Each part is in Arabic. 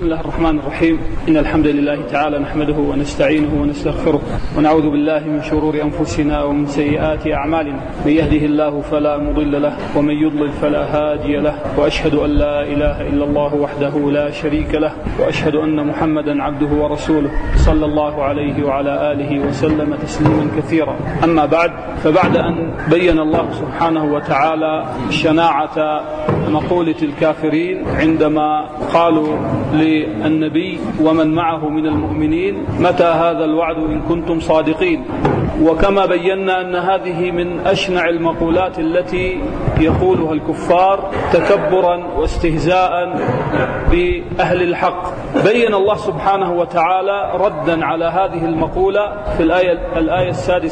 بسم الله الرحمن الرحيم. إن الحمد لله تعالى نحمده ونستعينه ونستغفره ونعوذ بالله من شرور أنفسنا ومن سيئات أعمالنا. من يهده الله فلا مضل له ومن يضلل فلا هادي له، وأشهد أن لا إله إلا الله وحده لا شريك له، وأشهد أن محمدا عبده ورسوله صلى الله عليه وعلى آله وسلم تسليما كثيرا. أما بعد، فبعد أن بين الله سبحانه وتعالى شناعة مقولة الكافرين عندما قالوا للنبي ومن معه من المؤمنين: متى هذا الوعد إن كنتم صادقين؟ وكما بينا أن هذه من أشنع المقولات التي يقولها الكفار تكبرا واستهزاء بأهل الحق. بين الله سبحانه وتعالى ردا على هذه المقولة في الآية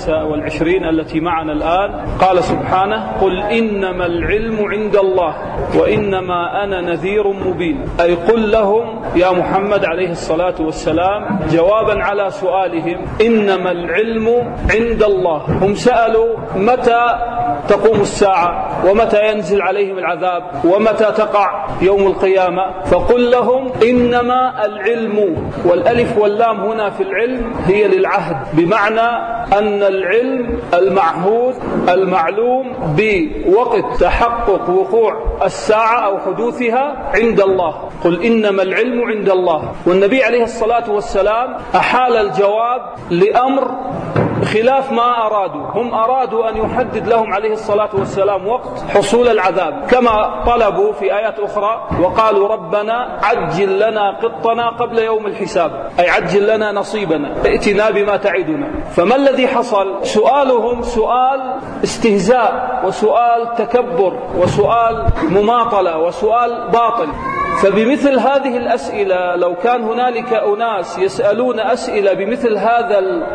26 التي معنا الآن. قال سبحانه: قل إنما العلم عند الله وإنما أنا نذير مبين. أي قل لهم يا محمد عليه الصلاة والسلام جوابا على سؤالهم: إنما العلم عند الله. هم سألوا متى تقوم الساعة ومتى ينزل عليهم العذاب ومتى تقع يوم القيامة، فقل لهم إنما العلم. والألف واللام هنا في العلم هي للعهد، بمعنى أن العلم المعهود المعلوم بوقت تحقق وقوع الساعة أو حدوثها عند الله. قل إنما العلم عند الله. والنبي عليه الصلاة والسلام أحال الجواب لأمر خلاف ما أرادوا. هم أرادوا أن يحدد لهم عليه الصلاة والسلام وقت حصول العذاب، كما طلبوا في آيات أخرى وقالوا: ربنا عجل لنا قطنا قبل يوم الحساب، أي عجل لنا نصيبنا، ائتنا بما تعدنا. فما الذي حصل؟ سؤالهم سؤال استهزاء وسؤال تكبر وسؤال مماطلة وسؤال باطل. فبمثل هذه الأسئلة لو كان هنالك أناس يسألون أسئلة بمثل هذا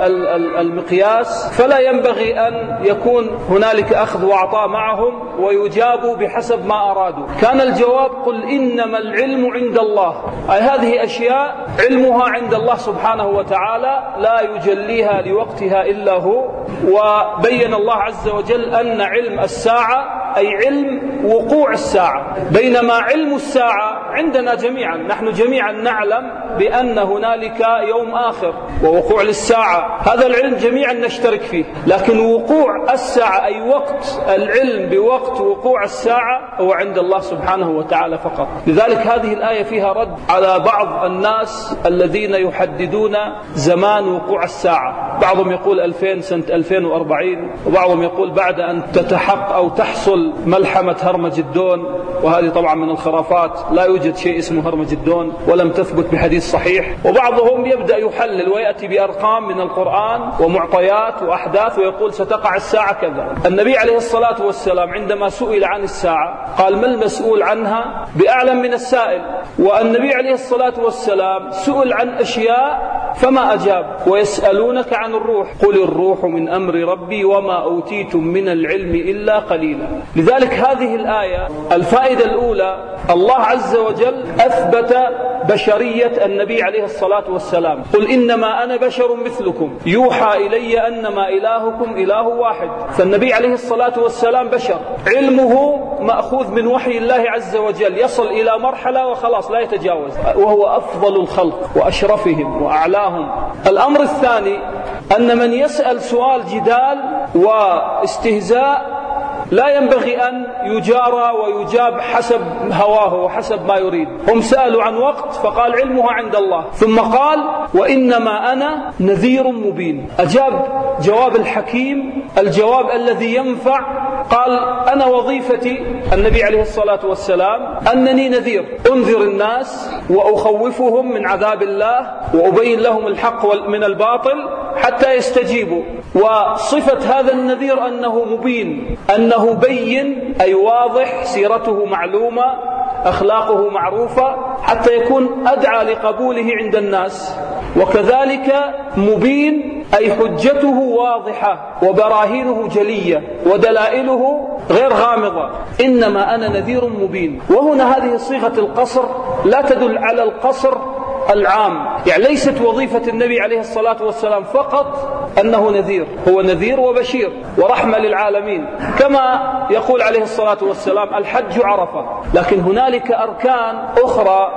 المقياس فلا ينبغي أن يكون هنالك أخذ وعطاء معهم ويجابوا بحسب ما أرادوا. كان الجواب: قل إنما العلم عند الله. أي هذه أشياء علمها عند الله سبحانه وتعالى لا يجليها لوقتها إلا هو. وبين الله عز وجل أن علم الساعة أي علم وقوع الساعة، بينما علم الساعة عندنا جميعا. نحن جميعا نعلم بأن هنالك يوم آخر ووقوع للساعة، هذا العلم جميعا نشترك فيه. لكن وقوع الساعة أي وقت العلم بوقت وقوع الساعة هو عند الله سبحانه وتعالى فقط. لذلك هذه الآية فيها رد على بعض الناس الذين يحددون زمان وقوع الساعة. بعضهم يقول 2000 سنة 2040، وبعضهم يقول بعد أن تتحقق أو تحصل ملحمة هرمجدون، وهذه طبعا من الخرافات، لا يوجد شيء اسمه هرمجدون ولم تثبت بحديث صحيح. وبعضهم يبدأ يحلل ويأتي بأرقام من القرآن ومعطيات وأحداث ويقول ستقع الساعة كذا. النبي عليه الصلاة والسلام عندما سئل عن الساعة قال: ما المسؤول عنها بأعلم من السائل. والنبي عليه الصلاة والسلام سئل عن أشياء فما أجاب. ويسألونك عن الروح قل الروح من أمر ربي وما أوتيتم من العلم إلا قليلا. لذلك هذه الآية الفائدة الأولى: الله عز وجل أثبت بشرية النبي عليه الصلاة والسلام. قل إنما أنا بشر مثلكم يوحى إلي أنما إلهكم إله واحد. فالنبي عليه الصلاة والسلام بشر، علمه مأخوذ من وحي الله عز وجل، يصل إلى مرحلة وخلاص لا يتجاوز، وهو أفضل الخلق وأشرفهم وأعلاهم. الأمر الثاني أن من يسأل سؤال جدال واستهزاء لا ينبغي أن يجارى ويجاب حسب هواه وحسب ما يريد. هم سألوا عن وقت فقال علمها عند الله، ثم قال: وإنما أنا نذير مبين. أجاب جواب الحكيم، الجواب الذي ينفع. قال: أنا وظيفتي النبي عليه الصلاة والسلام أنني نذير، أنذر الناس وأخوفهم من عذاب الله وأبين لهم الحق من الباطل حتى يستجيبوا. وصفة هذا النذير أنه مبين، أنه بين أي واضح، سيرته معلومة، أخلاقه معروفة، حتى يكون أدعى لقبوله عند الناس. وكذلك مبين أي حجته واضحة وبراهينه جلية ودلائله غير غامضة. إنما أنا نذير مبين. وهنا هذه صيغة القصر لا تدل على القصر العام، يعني ليست وظيفة النبي عليه الصلاة والسلام فقط أنه نذير، هو نذير وبشير ورحمة للعالمين، كما يقول عليه الصلاة والسلام: الحج عرفة. لكن هنالك أركان أخرى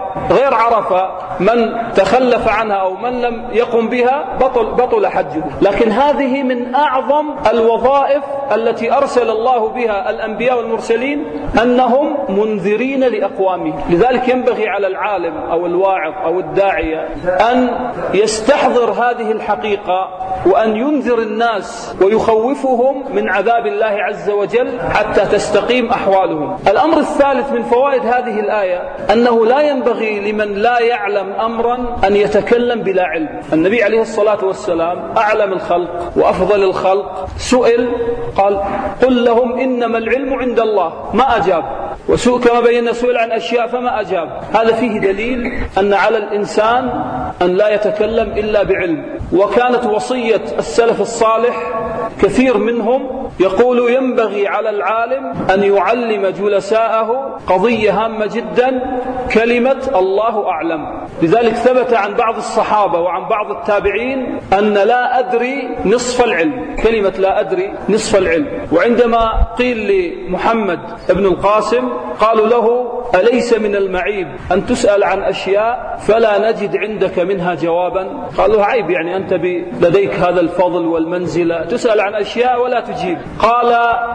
غير عرفة من تخلف عنها أو من لم يقم بها بطل حجه. لكن هذه من أعظم الوظائف التي أرسل الله بها الأنبياء والمرسلين، أنهم منذرين لأقوامهم. لذلك ينبغي على العالم أو الواعظ أو الداعية أن يستحضر هذه الحقيقة، وأن ينذر الناس ويخوفهم من عذاب الله عز وجل حتى تستقيم أحوالهم. الأمر الثالث من فوائد هذه الآية أنه لا ينبغي لمن لا يعلم أمرا أن يتكلم بلا علم. النبي عليه الصلاة والسلام أعلم الخلق وأفضل الخلق سئل قال: قل لهم إنما العلم عند الله، ما أجاب. كما بينا سئل عن أشياء فما أجاب. هذا فيه دليل أن على الإنسان أن لا يتكلم إلا بعلم. وكانت وصية السلف الصالح كثير منهم يقول: ينبغي على العالم أن يعلم جلساءه قضية هامة جدا، كلمة الله أعلم. لذلك ثبت عن بعض الصحابة وعن بعض التابعين أن لا أدري نصف العلم، كلمة لا أدري نصف العلم. وعندما قيل لمحمد ابن القاسم قالوا له: أليس من المعيب أن تسأل عن أشياء فلا نجد عندك منها جوابا؟ قالوا: عيب، يعني أنت لديك هذا الفضل والمنزلة تسأل عن أشياء ولا تجيب. قال: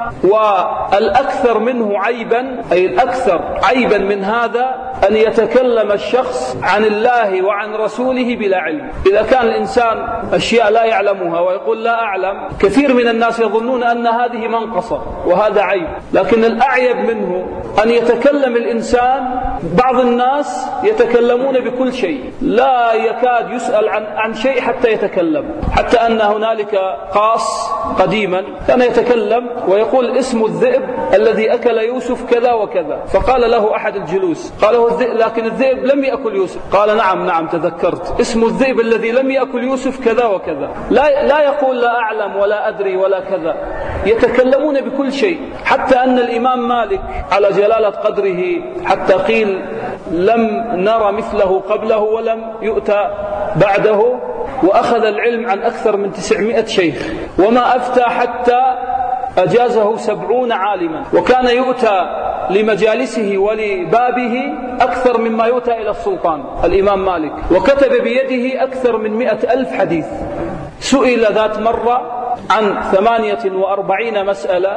والأكثر منه عيبا، أي الأكثر عيبا من هذا أن يتكلم الشخص عن الله وعن رسوله بلا علم. إذا كان الإنسان أشياء لا يعلمها ويقول لا أعلم، كثير من الناس يظنون أن هذه منقصة وهذا عيب. لكن الأعيب منه أن يتكلم الإنسان، بعض الناس يتكلمون بكل شيء، لا يكاد يسأل عن شيء حتى يتكلم. حتى أن هنالك قاص قديما كان يتكلم ويقول: اسم الذئب الذي أكل يوسف كذا وكذا. فقال له أحد الجلوس، قال: هو الذئب، لكن الذئب لم يأكل يوسف. قال: نعم تذكرت، اسم الذئب الذي لم يأكل يوسف كذا وكذا. لا يقول لا أعلم ولا أدري ولا كذا، يتكلمون بكل شيء. حتى أن الإمام مالك على جلالة قدره حتى قيل لم نرى مثله قبله ولم يؤتى بعده، وأخذ العلم عن أكثر من 900 شيخ، وما أفتى حتى أجازه 70 عالما. وكان يؤتى لمجالسه ولبابه أكثر مما يؤتى إلى السلطان الإمام مالك، وكتب بيده أكثر من 100,000 حديث. سئل ذات مرة عن 48 مسألة،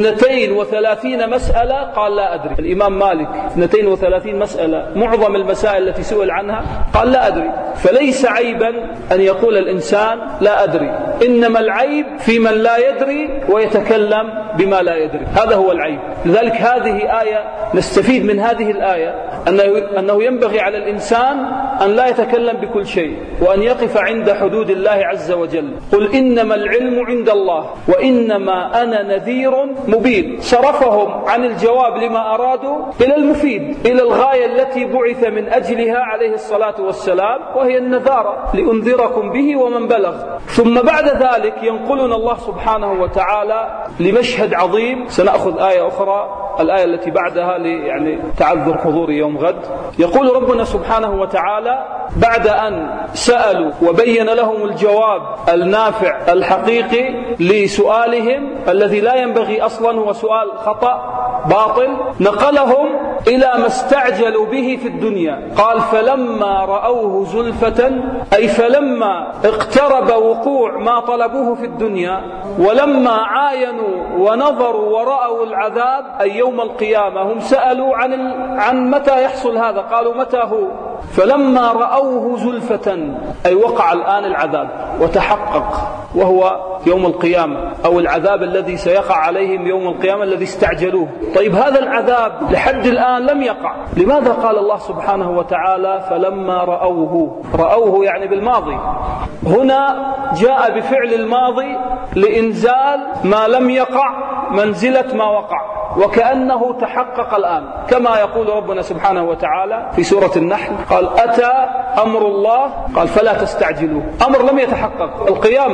32 مسألة قال لا أدري. الإمام مالك 32 مسألة، معظم المسائل التي سئل عنها قال لا أدري. فليس عيبا أن يقول الإنسان لا أدري، إنما العيب في من لا يدري ويتكلم بما لا يدري، هذا هو العيب. لذلك هذه آية نستفيد من هذه الآية أنه ينبغي على الإنسان أن لا يتكلم بكل شيء، وأن يقف عند حدود الله عز وجل. قل إنما العلم عند الله وإنما أنا نذير مبين. صرفهم عن الجواب لما أرادوا إلى المفيد، إلى الغاية التي بعث من أجلها عليه الصلاة والسلام، وهي النذارة، لأنذركم به ومن بلغ. ثم بعد ذلك ينقلنا الله سبحانه وتعالى لمشهد عظيم. سنأخذ آية أخرى، الآية التي بعدها يعني تعذر حضور يوم غد. يقول ربنا سبحانه وتعالى بعد أن سألوا وبين لهم الجواب النافع الحقيقي لسؤالهم الذي لا ينبغي أصلا، هو سؤال خطأ باطل، نقلهم إلى ما استعجلوا به في الدنيا. قال: فلما رأوه زلفة، أي فلما اقترب وقوع ما طلبوه في الدنيا، ولما عاينوا ونظروا ورأوا العذاب أي يوم القيامة، هم سألوا عن متى يحصل هذا، قالوا متى هو؟ فلما رأوه زلفة أي وقع الآن العذاب وتحقق، وهو يوم القيامة، أو العذاب الذي سيقع عليهم يوم القيامة الذي استعجلوه. طيب هذا العذاب لحد الآن لم يقع، لماذا قال الله سبحانه وتعالى فلما رأوه يعني بالماضي؟ هنا جاء بفعل الماضي لإنزال ما لم يقع منزلة ما وقع، وكأنه تحقق الآن، كما يقول ربنا سبحانه وتعالى في سورة النحل قال: أتى أمر الله، قال: فلا تستعجلوه. أمر لم يتحقق، القيامة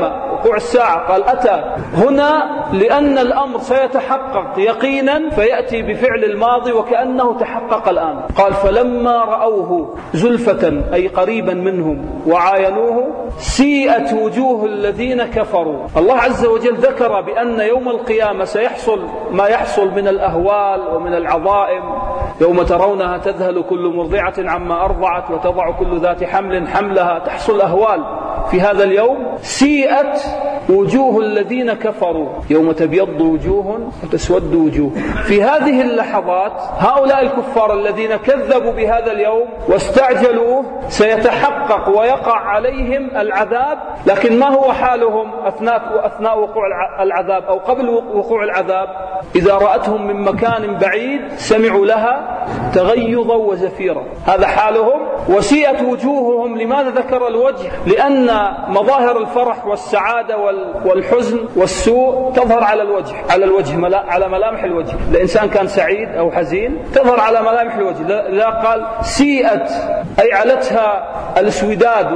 وقوع الساعة؟ قال أتى هنا لأن الأمر سيتحقق يقينا فيأتي بفعل الماضي وكأنه تحقق الآن. قال فلما رأوه زلفة أي قريبا منهم وعاينوه سيئت وجوه الذين كفروا. الله عز وجل ذكر بأن يوم القيامة سيحصل ما يحصل من الأهوال ومن العظائم، يوم ترونها تذهل كل مرضعة عما أرضعت وتضع كل ذات حمل حملها، تحصل أهوال في هذا اليوم. سيئت وجوه الذين كفروا يوم تبيض وجوه وتسود وجوه. في هذه اللحظات هؤلاء الكفار الذين كذبوا بهذا اليوم واستعجلوه سيتحقق ويقع عليهم العذاب، لكن ما هو حالهم أثناء وقوع العذاب أو قبل وقوع العذاب؟ إذا رأتهم من مكان بعيد سمعوا لها تغيظا وزفيرا، هذا حالهم. وسيئت وجوههم. لماذا ذكر الوجه؟ لأن مظاهر الفرح والسعادة والحزن والسوء تظهر على الوجه، على ملامح الوجه. الإنسان كان سعيد أو حزين تظهر على ملامح الوجه. لا قال سيئت أي علتها الاسوداد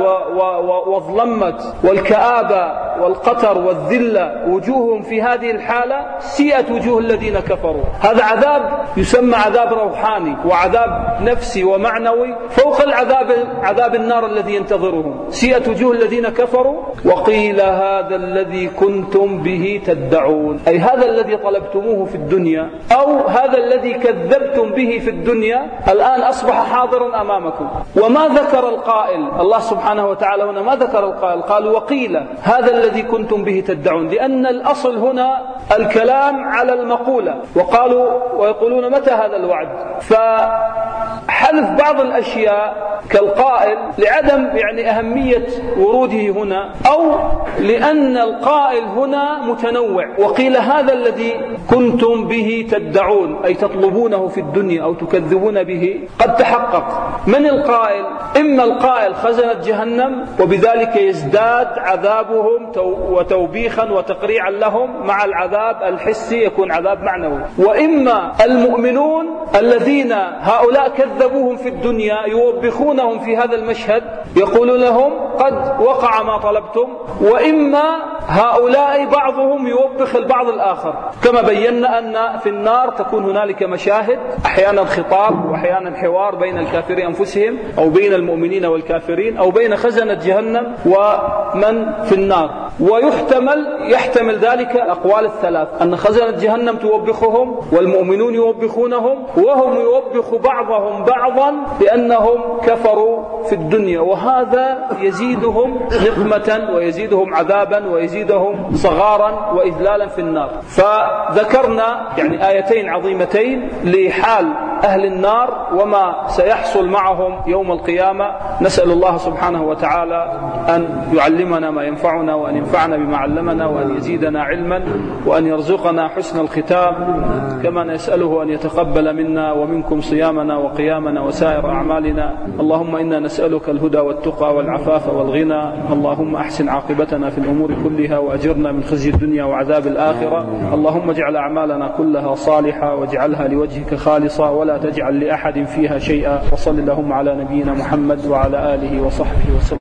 وظلمت والكآبة والقتر والذلة وجوههم في هذه الحالة. سيئت وجوه الذين كفروا. هذا عذاب يسمى عذاب روحاني وعذاب نفسي ومعنوي فوق عذاب النار الذي ينتظرهم. سيئت وجوه الذين كفروا وقيل هذا الذي كنتم به تدعون، أي هذا الذي طلبتموه في الدنيا أو هذا الذي كذبتم به في الدنيا الآن أصبح حاضرا أمامكم. وما ذكر القائل الله سبحانه وتعالى هنا، ما ذكر القائل، قال وقيل هذا الذي كنتم به تدعون، لأن الأصل هنا الكلام على المقولة. ويقولون متى هذا الوعد؟ فحذف بعض الأشياء كالقائل لعدم أهمية وروده هنا، أو لأن القائل هنا متنوع. وقيل هذا الذي كنتم به تدعون أي تطلبونه في الدنيا أو تكذبون به قد تحقق. من القائل؟ إما القائل خزنة جهنم وبذلك يزداد عذابهم وتوبيخا وتقريعا لهم مع العذاب الحسي يكون عذاب معنوي، وإما المؤمنون الذين هؤلاء كذبوهم في الدنيا يوبخونهم في هذا المشهد يقول لهم قد وقع ما طلبتم، وإما هؤلاء بعضهم يوبخ البعض الآخر. كما بينا أن في النار تكون هنالك مشاهد، أحيانا خطاب وأحيانا حوار بين الكافرين أنفسهم أو بين المؤمنين والكافرين أو بين خزنة جهنم ومن في النار. ويحتمل ذلك الأقوال الثلاث، أن خزنة جهنم توبخهم والمؤمنون يوبخونهم وهم يوبخ بعضهم بعضا لأنهم كفروا في الدنيا، وهذا يزيدهم نقمة ويزيدهم عذابا ويزيدهم صغارا وإذلالا في النار. فذكرنا آيتين عظيمتين لحال أهل النار وما سيحصل معهم يوم القيامة. نسأل الله سبحانه وتعالى أن يعلمنا ما ينفعنا وأن ينفعنا بما علمنا وأن يزيدنا علما وأن يرزقنا حسن الختام، كما نسأله أن يتقبل منا ومنكم صيامنا وقيامنا وسائر أعمالنا. اللهم إنا نسألك الهدى والتقى والعفاف والغنى. اللهم أحسن عاقبتنا في الأمور كلها وأجرنا من خزي الدنيا وعذاب الآخرة. اللهم اجعل أعمالنا كلها صالحة واجعلها لوجهك خالصة ولا تجعل لأحد فيها شيئا. وصل اللهم على نبينا محمد وعلى آله وصحبه وسلم.